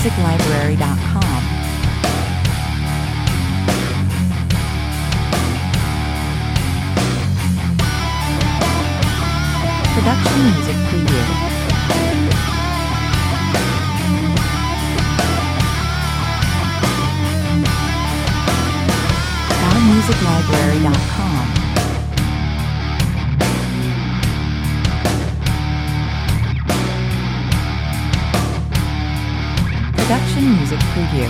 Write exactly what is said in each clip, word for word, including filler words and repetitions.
music library dot com. Production Music Preview. our music library dot com. Production Music Preview.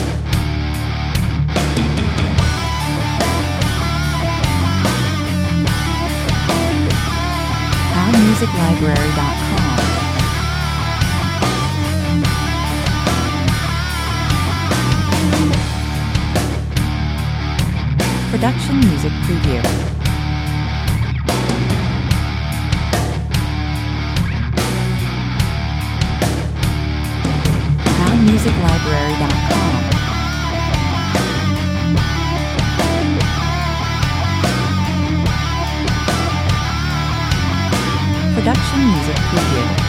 our music library dot com. Production Music Preview. our music library dot com. Production Music Preview.